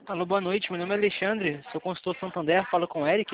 Alô, boa noite. Meu nome é Alexandre, sou consultor Santander, falo com o Eric.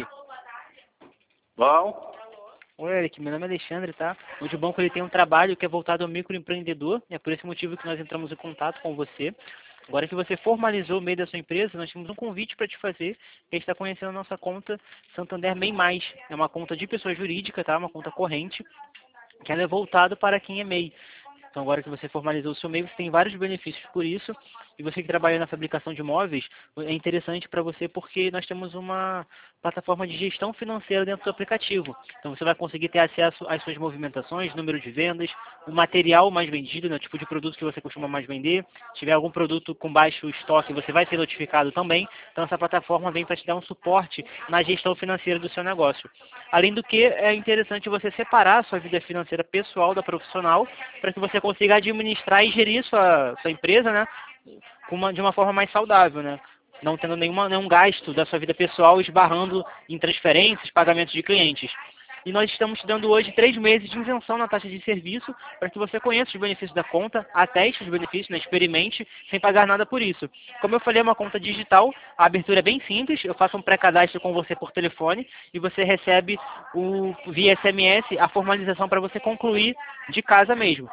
Bom, Oi, Eric, meu nome é Alexandre, tá? Hoje o banco ele tem um trabalho que é voltado ao microempreendedor, e é por esse motivo que nós entramos em contato com você. Agora que você formalizou o meio da sua empresa, nós temos um convite para te fazer, que a gente está conhecendo a nossa conta Santander MEI+. É uma conta de pessoa jurídica, tá? Uma conta corrente, que ela é voltada para quem é MEI. Então, agora que você formalizou o seu MEI, você tem vários benefícios por isso. E você que trabalha na fabricação de imóveis, é interessante para você porque nós temos uma plataforma de gestão financeira dentro do aplicativo. Então, você vai conseguir ter acesso às suas movimentações, número de vendas, o material mais vendido, né, o tipo de produto que você costuma mais vender. Se tiver algum produto com baixo estoque, você vai ser notificado também. Então, essa plataforma vem para te dar um suporte na gestão financeira do seu negócio. Além do que, é interessante você separar a sua vida financeira pessoal da profissional, para que você consiga administrar e gerir sua empresa, né, de uma forma mais saudável, né? Não tendo nenhum gasto da sua vida pessoal esbarrando em transferências, pagamentos de clientes. E nós estamos te dando hoje 3 meses de isenção na taxa de serviço para que você conheça os benefícios da conta, ateste os benefícios, né, experimente, sem pagar nada por isso. Como eu falei, é uma conta digital, a abertura é bem simples, eu faço um pré-cadastro com você por telefone e você recebe via SMS a formalização para você concluir de casa mesmo.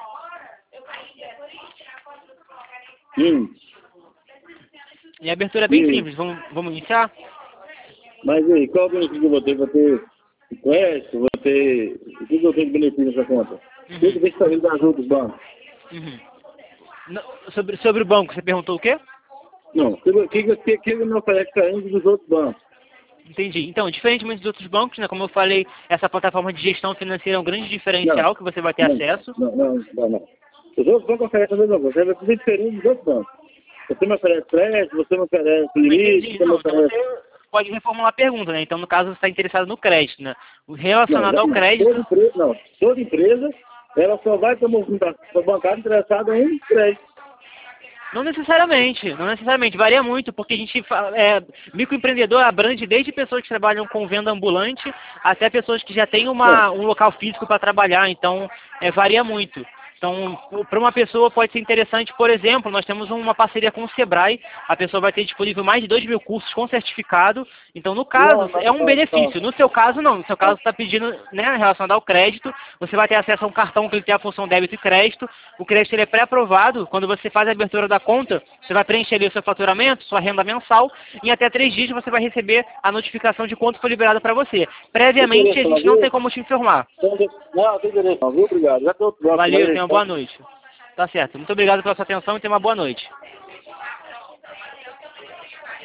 E a abertura é bem simples, vamos iniciar? mas aí, qual é o benefício que eu vou ter? Vou ter crédito, vou ter... O que eu tenho de benefício nessa conta? O que eu tenho que saber das outros bancos? Uhum. Sobre o banco, você perguntou o quê? Não, o que ele me oferece para dos outros bancos? Entendi. Então, diferentemente dos outros bancos, né, como eu falei, essa plataforma de gestão financeira é um grande diferencial que você vai ter acesso. Não. Os outros bancos oferecem a mesma coisa, é tudo diferente dos outros bancos. Você me oferece crédito, você me oferece limite, você me oferece... Então você pode reformular a pergunta, né? Então, no caso, você está interessado no crédito, né? Relacionado ao crédito... Toda empresa, ela só vai ter movimentação bancária interessada em crédito. Não necessariamente, varia muito, porque a gente microempreendedor abrange desde pessoas que trabalham com venda ambulante até pessoas que já têm um local físico para trabalhar, então varia muito. Então, para uma pessoa pode ser interessante, por exemplo, nós temos uma parceria com o Sebrae, a pessoa vai ter disponível mais de 2.000 cursos com certificado, então no caso é um benefício, no seu caso não, no seu caso está pedindo, né, relacionado ao crédito, você vai ter acesso a um cartão que ele tem a função débito e crédito, o crédito ele é pré-aprovado, quando você faz a abertura da conta, você vai preencher ali o seu faturamento, sua renda mensal, e em até 3 dias você vai receber a notificação de quanto foi liberado para você. Previamente a gente não tem como te informar. Não, tem direito não, viu? Obrigado. Valeu, tenha uma boa noite. Tá certo. Muito obrigado pela sua atenção e tenha uma boa noite.